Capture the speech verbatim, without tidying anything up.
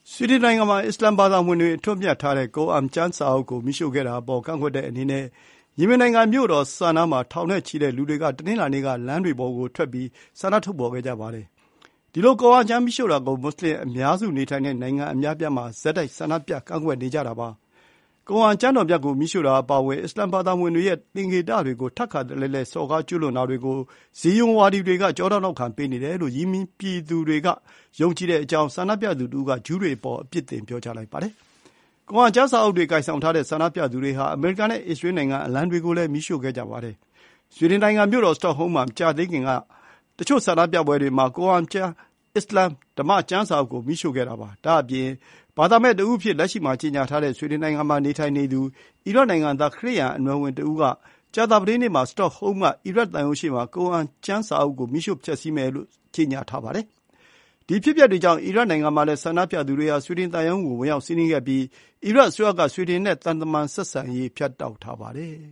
ဆွီဒင်နိုင်ငံမှာအစ္စလာမ်ဘာသာဝင်တွေအထွတ်အမြတ်ထားတဲ့ကုရ်အာန်ကျမ်းစာအုပ်ကိုမီးရှို့ခဲ့တာအပေါ်ကန့်ကွက်တဲ့အနေနဲ့ယီမင်နိုင်ငံမြို့တော်ဆာနားမှာထောင်နဲ့ချီတဲ့လူတွေကတနင်္လာနေ့ကလမ်းတွေပေါ်ကိုထွက်ပြီးဆန္ဒထုတ်ဖော်ခဲ့ကြပါတယ်။ဒီလိုကုရ်အာန်ကျမ်းမီးရှို့တာကိုမွတ်ဆလင်အများစုနေထိုင်တဲ့နိုင်ငံအများအပြားမှာဆက်တိုက်ဆန္ဒပြကန့်ကွက်နေကြတာပါ။ကုရ်အာန်ကျမ်းတော်မြတ်ကိုမီးရှို့တာအပါအဝင်အစ္စလာမ်ဘာသာဝင်တွေရဲ့သင်္ကေတတွေကိုထပ်ခါတလဲလဲစော်ကားကျူးလွန်တာတွေကိုဇီယွန်ဝါဒီတွေကကျောထောက်နောက်ခံပေးနေတယ်လို့ယီမင်ပြည်သူတွေကယုံကြည်တဲ့အကြောင်းဆန္ဒပြသူတဦးကဂျူးတွေအပေါ်အပြစ်တင်ပြောကြားလိုက်ပါတယ်။ကုရ်အာန်ကျမ်းစာအုပ်တွေကိုင်ဆောင်ထားတဲ့ဆန္ဒပြသူတွေဟာအမေရိကန်နဲ့အစ္စရေးနိုင်ငံအလံတွေကိုလည်းမီးရှို့ခဲ့ကြပါတယ်။ဆွီဒင်နိုင်ငံမြို့တော်စတော့ဟုမ်းမှာမကြာသေးခင်ကတချို့ဆန္ဒပြပွဲတွေမှာကုရ်အာန်ကျမ်းအစ္စလာမ်ဓမ္မကျမ်းစာအုပ်ကိုမီးရှို့ခဲ့တာပါ။ဒါ့အပြင်ဘာသာမဲ့တဦးအဖြစ်လက်ရှိမှာကြေညာထားတဲ့ဆွီဒင်နိုင်ငံမှာနေထိုင်နေသူအီရတ်နိုင်ငံသားခရစ်ယာန်အနွယ်ဝင်တဦးကကြာသပတေးနေ့မှာစတော့ဟုမ်းကအီရတ်သံရုံးရှေ့မှာကုရ်အာန်ကျမ်းစာအုပ်ကိုမီးရှို့ဖျက်ဆီးမယ်လို့ကြေညာထားပါတယ်။ဒီဖြစ်ပျက်တွေကြောင့်အီရတ်နိုင်ငံမှာလည်းဆန္ဒပြသူတွေဟာဆွီဒင်သံရုံးကိုဝင်ရောက်စီးနင်းခဲ့ပြီးအီရတ်အစိုးရကဆွီဒင်နဲ့သံတမန်ဆက်ဆံရေးဖြတ်တောက်ထားပါတယ်